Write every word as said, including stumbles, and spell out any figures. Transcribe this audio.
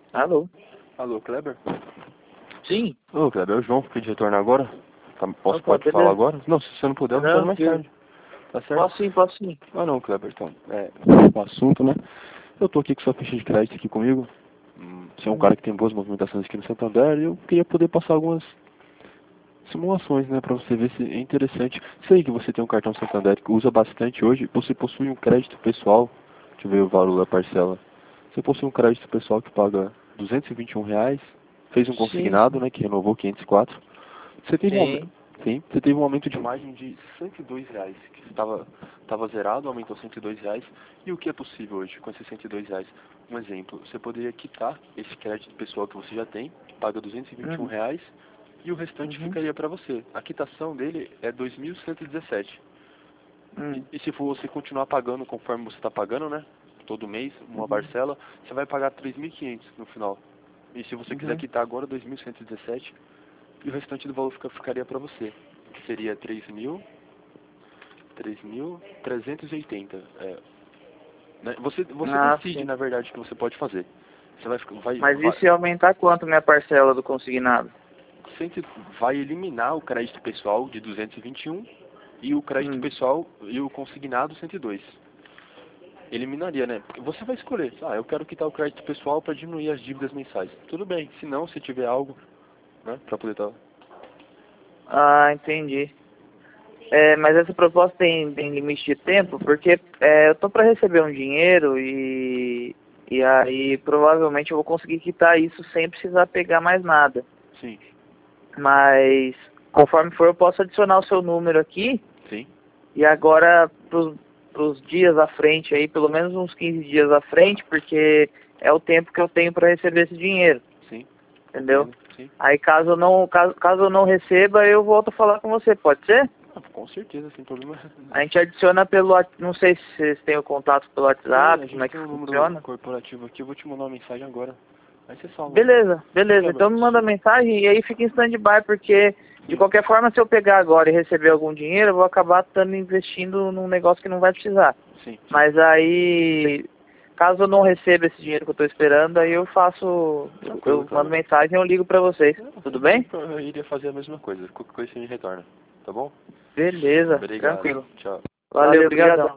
Alô? Alô, Kleber? Sim. Ô, Kleber, é o João, fiquei de retorno agora. Tá, posso, Opa, pode beleza. falar agora? Não, se você não puder, eu retorno mais Tranquilo. tarde. Tá certo? Posso sim, posso sim. Ah, não, Kleber, então, é, o assunto, né? Eu tô aqui com sua ficha de crédito aqui comigo. Hum, Você é um Hum. cara que tem boas movimentações aqui no Santander e eu queria poder passar algumas simulações, né, pra você ver se é interessante. Sei que você tem um cartão Santander que usa bastante hoje, você possui um crédito pessoal, deixa eu ver o valor da parcela. Você possui um crédito pessoal que paga duzentos e vinte e um reais, fez um Sim, consignado, sim. né, que renovou quinhentos e quatro. Você teve um, aumento- Sim. sim, você teve um aumento de margem de cento e dois reais, que estava estava zerado, aumentou cento e dois reais. E o que é possível hoje com esses cento e dois reais? Um exemplo, você poderia quitar esse crédito pessoal que você já tem, que paga duzentos e vinte e um Hum. reais, e o restante Uhum. ficaria para você. A quitação dele é dois mil cento e dezessete. E, Hum. e se for você continuar pagando conforme você está pagando, né? Todo mês, uma Uhum. parcela, você vai pagar três mil e quinhentos no final. E se você quiser Uhum. quitar agora, dois mil cento e dezessete, e o restante do valor fica, ficaria para você. Que seria três mil, três mil trezentos e oitenta. É, né? Você, você Ah, decide, sim. na verdade, o que você pode fazer. Você vai, ficar- vai, Mas vai, isso ia aumentar quanto minha parcela do consignado? cento vai eliminar o crédito pessoal de duzentos e vinte e um e o crédito Hum. pessoal e o consignado cento e dois. Eliminaria, né? Porque você vai escolher. Ah, eu quero quitar o crédito pessoal para diminuir as dívidas mensais. Tudo bem. Se não, se tiver algo, né, para poder estar... Ah, entendi. É, mas essa proposta tem, tem limite de tempo, porque é, eu tô para receber um dinheiro e, e aí provavelmente eu vou conseguir quitar isso sem precisar pegar mais nada. Sim, Mas conforme for eu posso adicionar o seu número aqui sim. e agora pros, pros dias à frente aí, pelo menos uns quinze dias à frente, porque é o tempo que eu tenho para receber esse dinheiro, Sim, entendeu? compreendo, sim. Aí caso eu não, caso, caso eu não receba, eu volto a falar com você, pode ser? Ah, com certeza, sem problema. A gente adiciona pelo, What- não sei se vocês têm o contato pelo Tem, a WhatsApp, como gente é que tem um número funciona. corporativo aqui, eu vou te mandar uma mensagem agora. Aí você fala. Beleza, Ô, beleza. Kleber, Então me manda mensagem e aí fica em stand-by, porque de sim, qualquer forma, se eu pegar agora e receber algum dinheiro, eu vou acabar estando investindo num negócio que não vai precisar. sim, sim. Mas aí, caso eu não receba esse dinheiro que eu estou esperando, aí eu faço, eu, Tranquilo, eu mando Kleber. mensagem e eu ligo pra vocês. Tudo bem? Eu iria fazer a mesma coisa. Qualquer coisa você me retorna. Tá bom? Beleza, Obrigado. tranquilo. Tchau. Valeu, obrigadão.